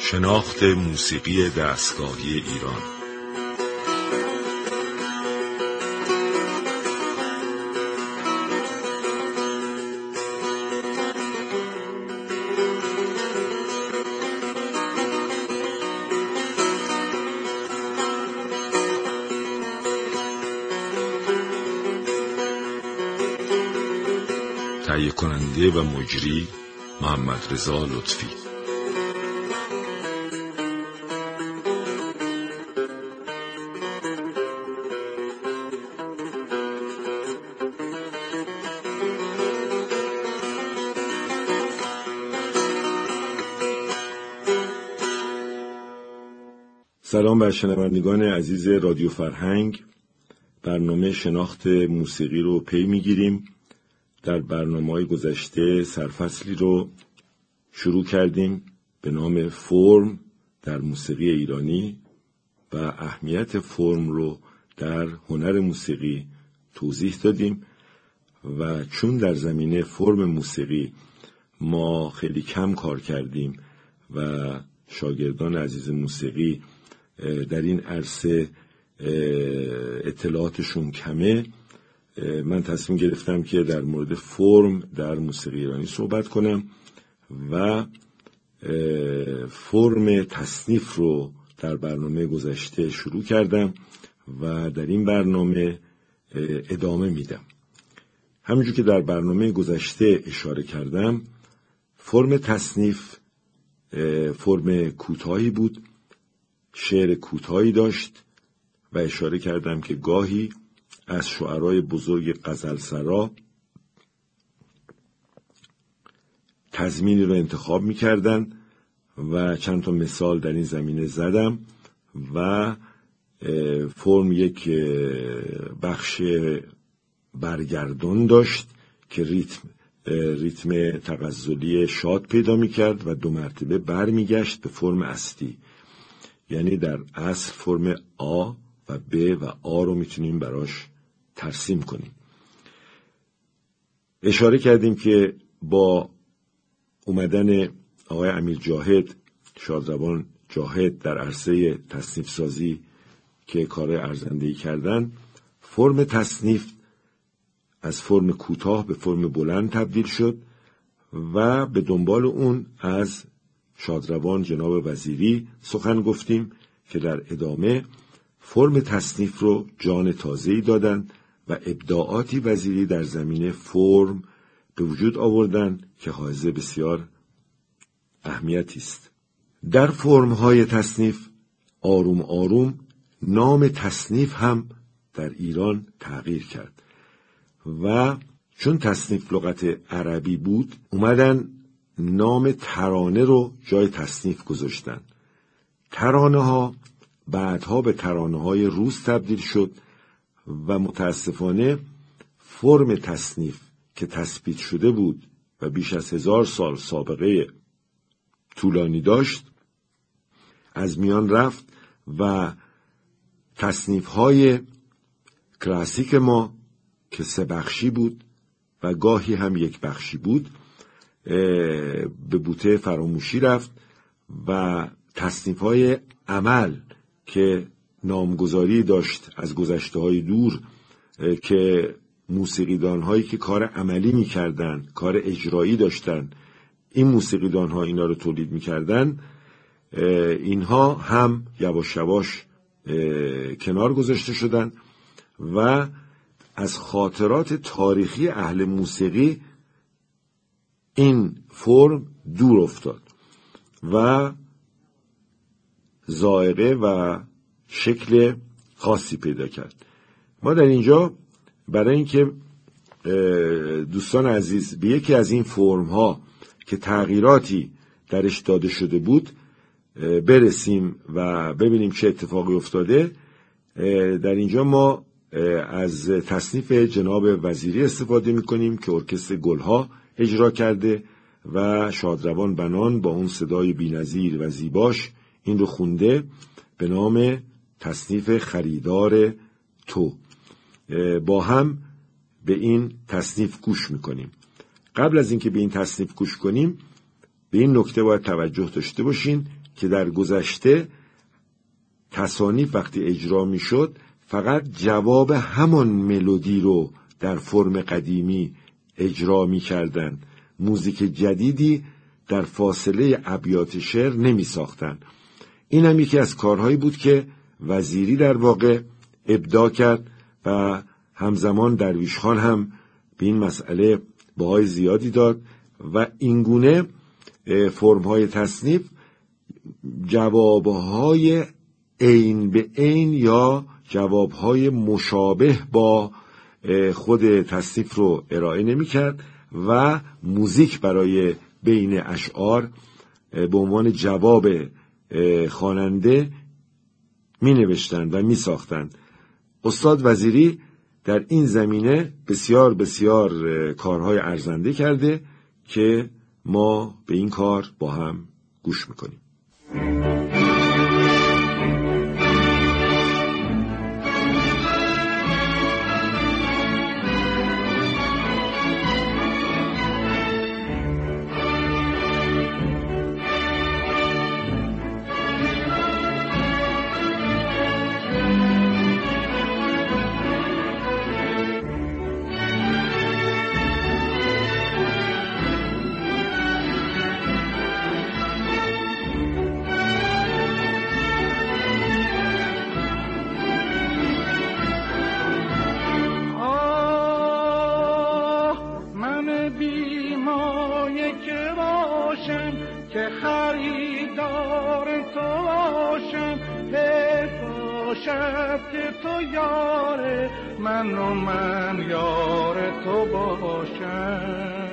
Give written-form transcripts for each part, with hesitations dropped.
شناخت موسیقی دستگاهی ایران. تهیه کننده و مجری محمد رضا لطفی. سلام بر شنوندگان عزیز رادیو فرهنگ. برنامه شناخت موسیقی رو پی میگیریم. در برنامه‌های گذشته سرفصلی رو شروع کردیم به نام فرم در موسیقی ایرانی و اهمیت فرم رو در هنر موسیقی توضیح دادیم و چون در زمینه فرم موسیقی ما خیلی کم کار کردیم و شاگردان عزیز موسیقی در این عرصه اطلاعاتشون کمه، من تصمیم گرفتم که در مورد فرم در موسیقی ایرانی صحبت کنم و فرم تصنیف رو در برنامه گذشته شروع کردم و در این برنامه ادامه میدم. همونجور که در برنامه گذشته اشاره کردم، فرم تصنیف فرم کوتاهی بود، شعر کوتاهی داشت و اشاره کردم که گاهی از شعرای بزرگ غزلسرا تضمینی رو انتخاب می‌کردن و چند تا مثال در این زمینه زدم و فرم یک بخش برگردون داشت که ریتم تغزلی شاد پیدا می‌کرد و 2 مرتبه برمیگشت به فرم اصلی. یعنی در اصل فرم آ و ب و آ رو میتونیم براش ترسیم کنیم. اشاره کردیم که با اومدن آقای امیر جاهد، شادروان جاهد در عرصه تصنیف سازی که کار ارزنده‌ای کردن، فرم تصنیف از فرم کوتاه به فرم بلند تبدیل شد و به دنبال اون از شادروان جناب وزیری سخن گفتیم که در ادامه فرم تصنیف رو جان تازه‌ای دادن و ابداعاتی وزیری در زمینه فرم به وجود آوردن که حائز بسیار اهمیتی است. در فرم‌های تصنیف آروم آروم نام تصنیف هم در ایران تغییر کرد و چون تصنیف لغت عربی بود اومدن نام ترانه رو جای تصنیف گذاشتن. ترانه ها بعدها به ترانه های روز تبدیل شد و متاسفانه فرم تصنیف که تثبیت شده بود و بیش از 1000 سال سابقه طولانی داشت از میان رفت و تصنیف های کلاسیک ما که 3 بخشی بود و گاهی هم 1 بخشی بود به بوته فراموشی رفت و تصنیف های عمل که نامگذاری داشت از گذشته های دور که موسیقیدان هایی که کار عملی می کردن، کار اجرایی داشتن، این موسیقیدان ها اینا رو تولید می کردن، اینها هم یواش یواش کنار گذاشته شدن و از خاطرات تاریخی اهل موسیقی این فرم دور افتاد و ذائقه و شکل خاصی پیدا کرد. ما در اینجا برای اینکه دوستان عزیز به یکی از این فرم ها که تغییراتی درش داده شده بود برسیم و ببینیم چه اتفاقی افتاده، در اینجا ما از تصنیف جناب وزیری استفاده میکنیم که ارکستر گلها اجرا کرده و شادروان بنان با اون صدای بی‌نظیر و زیباش این رو خونده به نام تصنیف خریدار تو. با هم به این تصنیف گوش میکنیم. قبل از اینکه به این تصنیف گوش کنیم به این نکته باید توجه داشته باشین که در گذشته تصانیف وقتی اجرا میشد فقط جواب همان ملودی رو در فرم قدیمی اجرا میکردن، موزیک جدیدی در فاصله ابیات شعر نمی ساختن. این هم یکی از کارهایی بود که وزیری در واقع ابداع کرد و همزمان درویش خان هم به این مسئله بهای زیادی داد و اینگونه فرم‌های تصنیف جوابهای عین به عین یا جوابهای مشابه با خود تصنیف رو ارائه نمی کرد و موزیک برای بین اشعار به عنوان جواب خواننده می نوشتند و می ساختند. استاد وزیری در این زمینه بسیار بسیار کارهای ارزنده کرده که ما به این کار با هم گوش میکنیم. که خریدار تو باشم، باشد که تو یار من و من یار تو باشم.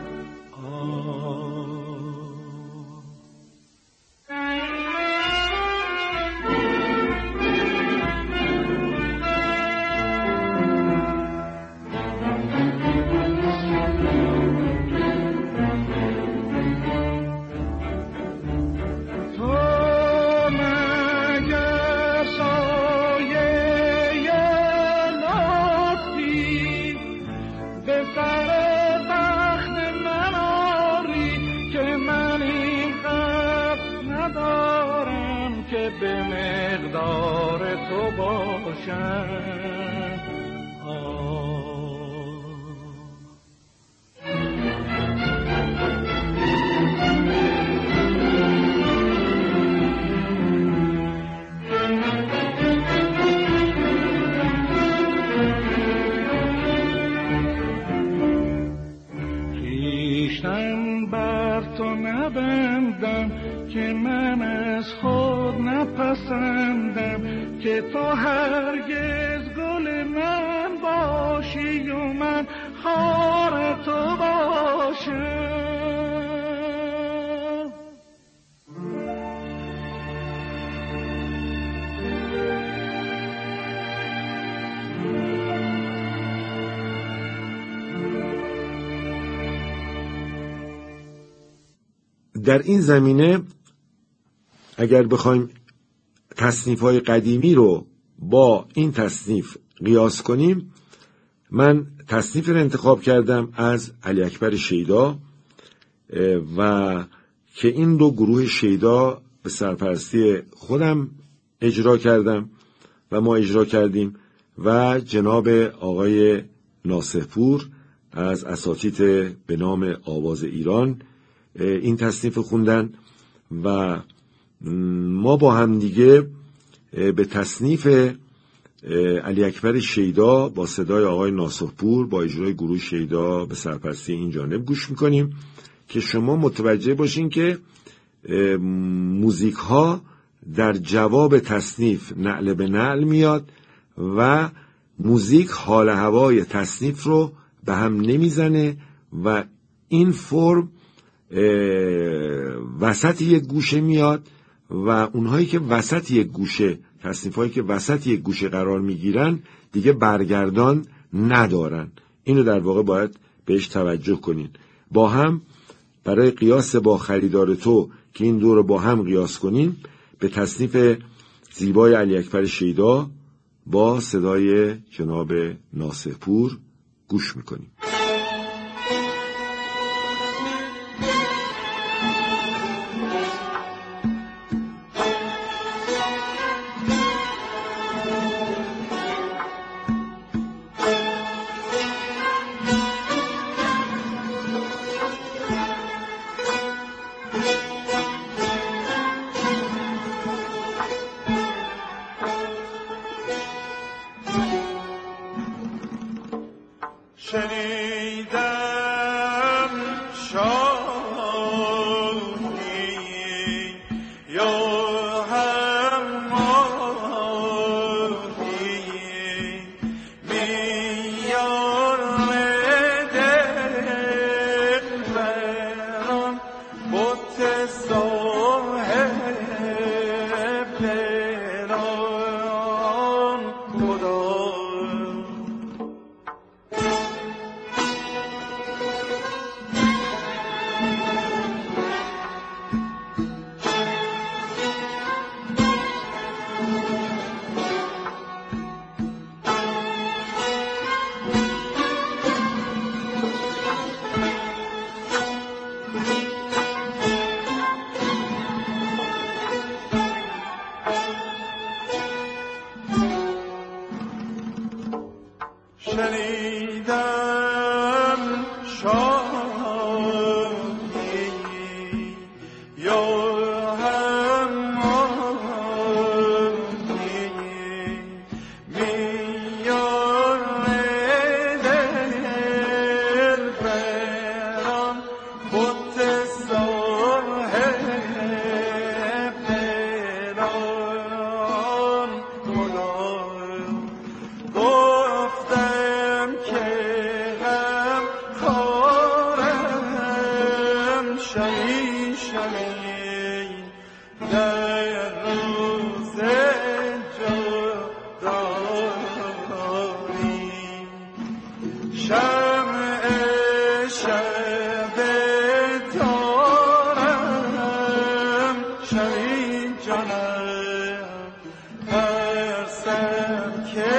به مقدار تو باشم. خویشتن بر تو نبندم که من از خود نپسندم، که تو هرگز گل من باشی و من خار تو باشم. در این زمینه اگر بخوایم تصنیف‌های قدیمی رو با این تصنیف قیاس کنیم، من تصنیف رو انتخاب کردم از علی اکبر شیدا و که این رو گروه شیدا به سرپرستی خودم اجرا کردم و ما اجرا کردیم و جناب آقای ناصح‌پور از اساتید به نام آواز ایران این تصنیف خوندن و ما با هم دیگه به تصنیف علی اکبر شیدا با صدای آقای ناصح‌پور با اجرای گروه شیدا به سرپرستی این جانب گوش میکنیم که شما متوجه باشین که موزیک ها در جواب تصنیف نعل به نعل میاد و موزیک حال هوای تصنیف رو به هم نمیزنه و این فرم وسط یک گوشه میاد و اونهایی که وسط یک گوشه، تصنیف‌هایی که وسط یک گوشه قرار میگیرن دیگه برگردان ندارن. اینو در واقع باید بهش توجه کنین. با هم برای قیاس با خریدار تو که این دو رو با هم قیاس کنین به تصنیف زیبای علی اکبر شیدا با صدای جناب ناصح‌پور گوش میکنیم. شنیدم شادی یا هم مادی میار دل بران بوت صاحب دلان خدا شنیدم شادی یا هم مادی میار دل بران بوت صاحب دلان گفتم که هم خارم شمی شمی در روز جدایی شمع شب تارم شمی جانم ترسم که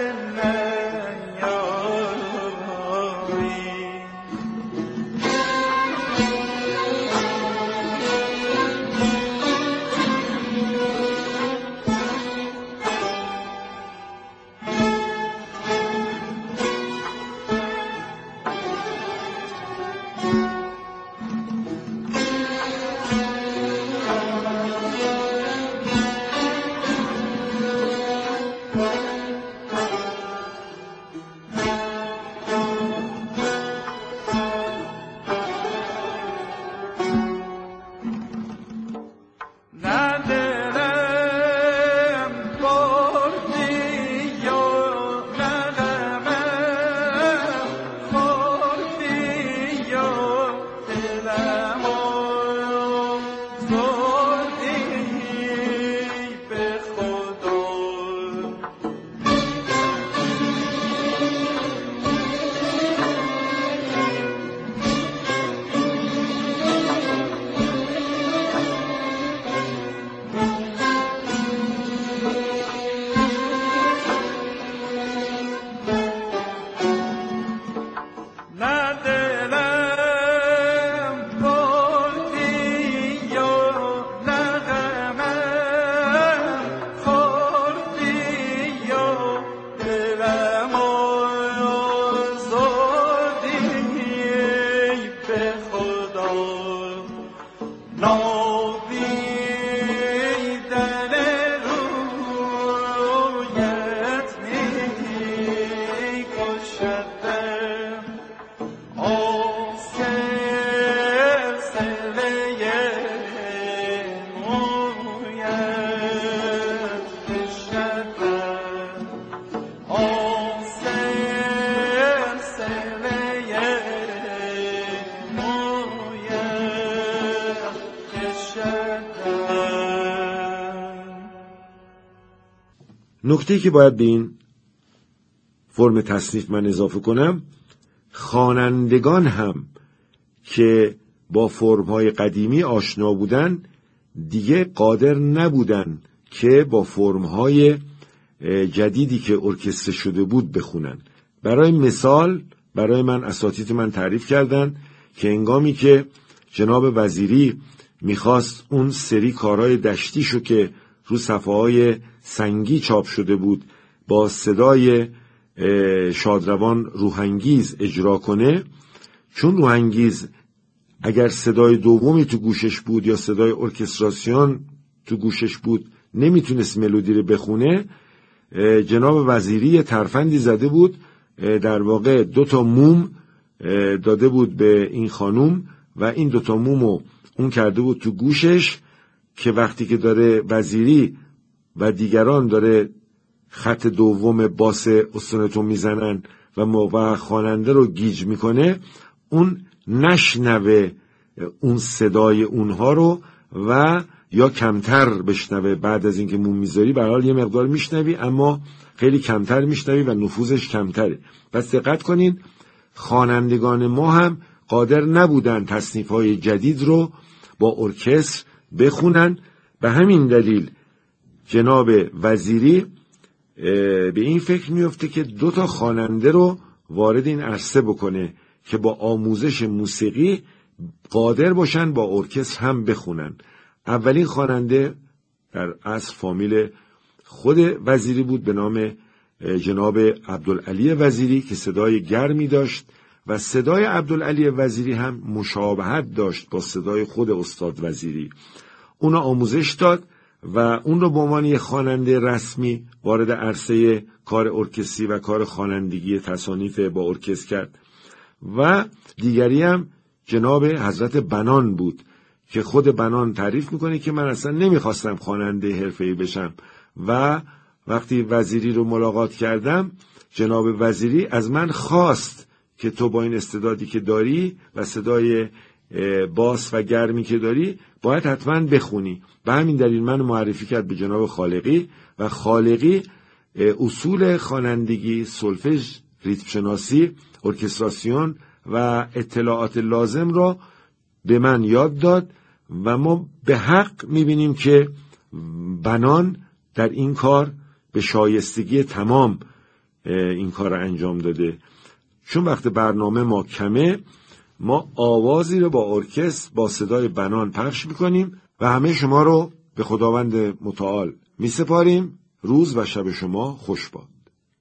نکته‌ای که باید به این فرم تصنیف من اضافه کنم، خوانندگان هم که با فرم‌های قدیمی آشنا بودن دیگه قادر نبودن که با فرم‌های جدیدی که ارکستر شده بود بخونن. برای مثال برای من اساتید من تعریف کردن که هنگامی که جناب وزیری میخواست اون سری کارهای دشتیشو که رو صفحه‌های سنگی چاپ شده بود با صدای شادروان روحانگیز اجرا کنه، چون روحانگیز اگر صدای دومی تو گوشش بود یا صدای ارکستراسیون تو گوشش بود نمیتونست ملودی رو بخونه، جناب وزیری ترفندی زده بود در واقع 2 موم داده بود به این خانوم و این 2 مومو اون کرده بود تو گوشش که وقتی که داره وزیری و دیگران داره خط دوم باس استونتو میزنن و خواننده رو گیج میکنه، اون نشنوه اون صدای اونها رو و یا کمتر بشنوه. بعد از اینکه موم میذاری به هر حال یه مقدار میشنوی اما خیلی کمتر میشنوی و نفوذش کمتره. پس دقت کنین خوانندگان ما هم قادر نبودن تصنیف‌های جدید رو با ارکستر بخونن. به همین دلیل جناب وزیری به این فکر میفته که 2 خواننده رو وارد این عرصه بکنه که با آموزش موسیقی قادر باشن با ارکستر هم بخونن. اولین خواننده در اصل فامیل خود وزیری بود به نام جناب عبدالعلی وزیری که صدای گرمی داشت و صدای عبدالعلی وزیری هم مشابهت داشت با صدای خود استاد وزیری. اون آموزش داد و اون رو به عنوان یک خواننده رسمی وارد عرصه کار ارکستری و کار خوانندگی تصانیف با ارکستر کرد. و دیگری هم جناب حضرت بنان بود که خود بنان تعریف میکنه که من اصلا نمیخواستم خواننده حرفه‌ای بشم و وقتی وزیری رو ملاقات کردم جناب وزیری از من خواست که تو با این استعدادی که داری و صدای باس و گرمی که داری باید حتما بخونی. به همین دلیل من معرفی کرد به جناب خالقی و خالقی اصول خوانندگی، سولفژ، ریتم شناسی، ارکستراسیون و اطلاعات لازم را به من یاد داد و ما به حق میبینیم که بنان در این کار به شایستگی تمام این کار را انجام داده. چون وقت برنامه ما کمه ما آوازی رو با ارکستر با صدای بنان پخش میکنیم و همه شما رو به خداوند متعال میسپاریم. روز و شب شما خوش باد.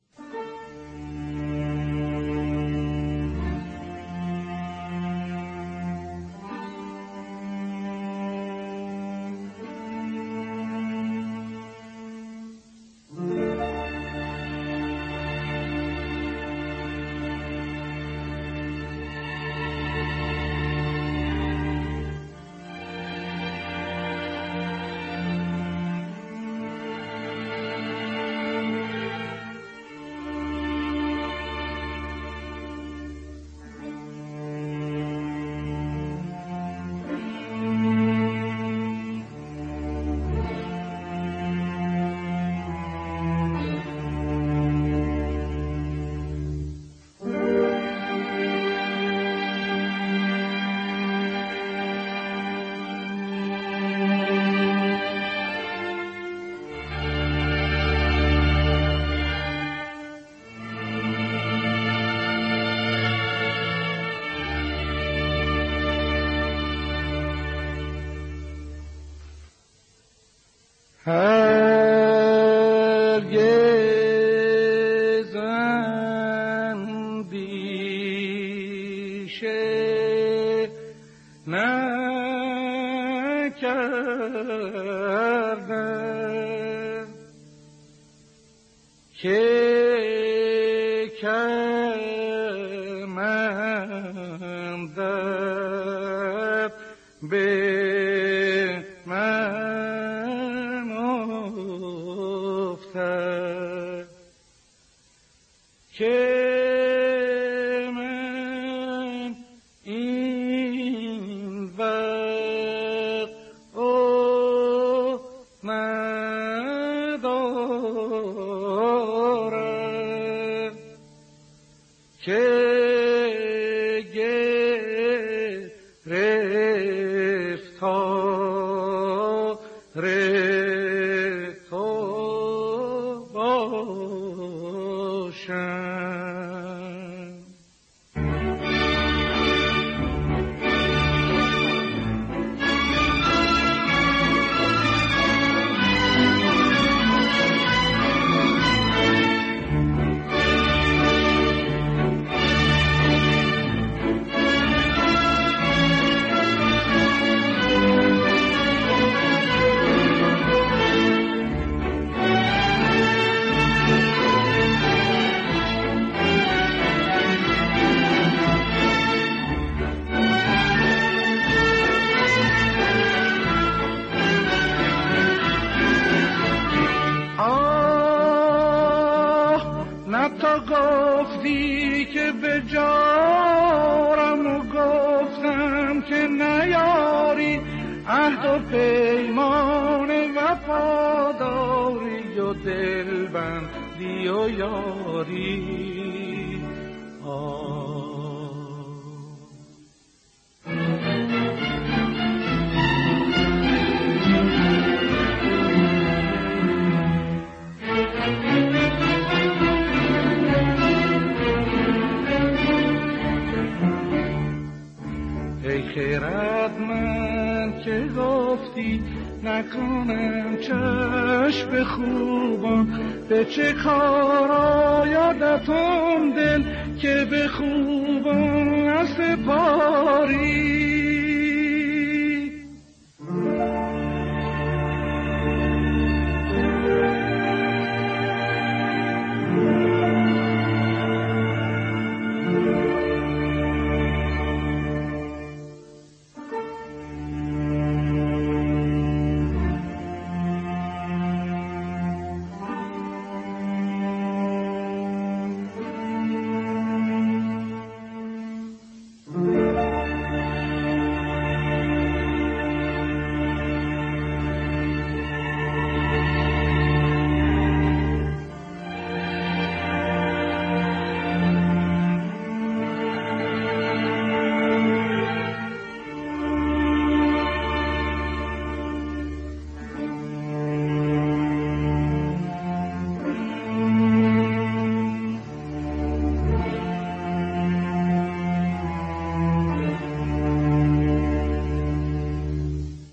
هرگز اندیشه نکردم که کمندت به که من این وقت ندارم که گرفتار تو باشم. نه تا گفتی که به جارم و گفتم که نیاری عهد و پیمان وفاداری و دلبندی و یاری. ای خیرتمند که گفتی نکنم چشم خوبان، به چه کار آیدتم دل که به خوبان سپاری.